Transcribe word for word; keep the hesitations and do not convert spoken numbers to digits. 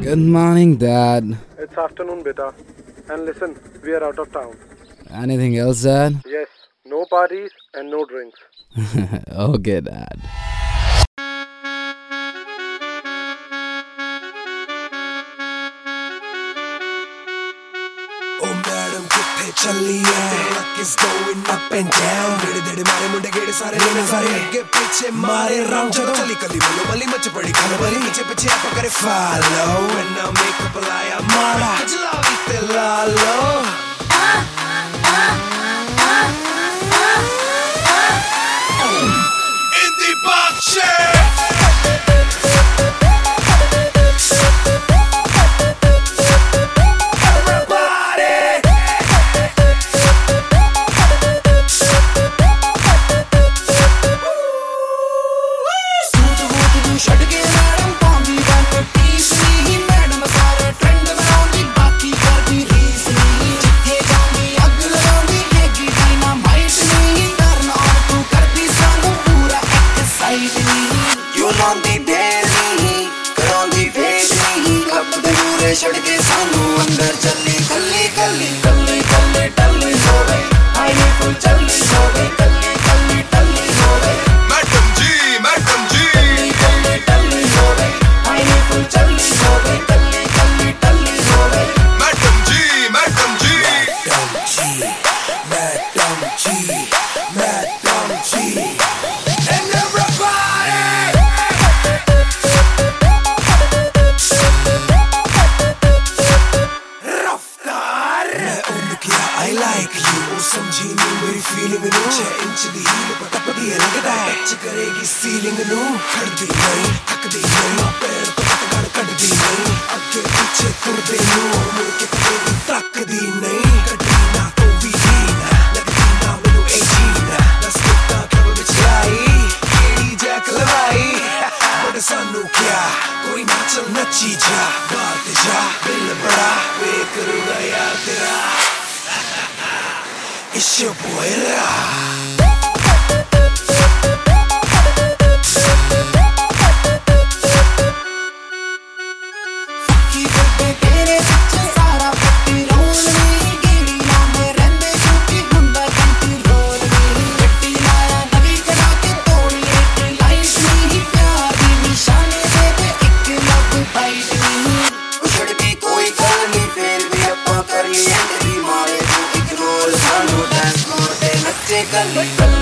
Good morning, Dad. It's afternoon, beta. And listen, we are out of town. Anything else, Dad? Yes, no parties and no drinks. Okay, Dad. Oh madam, किथे चली है? Luck is going up and down. डेढ़ डेढ़ मारे मुंडे गेड़े सारे लेने सारे आगे पीछे मारे round. चलो चली कली मलो मली मच पड़ी खाना भरी पीछे पीछे आप करे follow. When I make up लाया मारा चला बीते लालो. In the box छड़ के सानू अंदर चली कल्ली कल्ली कल्ली कल्ली टल्ली हो गई हाईवे फुल चल्ली हो गई कल्ली कल्ली टल्ली हो गई मैडम जी मैडम जी कल्ली कल्ली टल्ली हो गई हाईवे फुल चल्ली हो गई कल्ली कल्ली टल्ली हो गई madam ji madam ji madam ji madam ji madam ji and everybody I like you समझी नहीं मेरी feeling नू छह इंच दी हील पता पता ये लगदा है टच करेगी सीलिंग नू खड़दी नहीं थकदी नहीं पैर तो गड़ कटदी नहीं आगे पीछे तुरदे नू मुड़ के कभी तकदी नहीं कटदी ना तो भी ना लगदी ना मैनू eighteen दस कितना कब विच आई केड़ी जैक लवाई बड़े सानू क्या कोई ना चल नची जा बात जा बिल बड़ा वे करूंगा यार तेरा It's your boy Ra. Like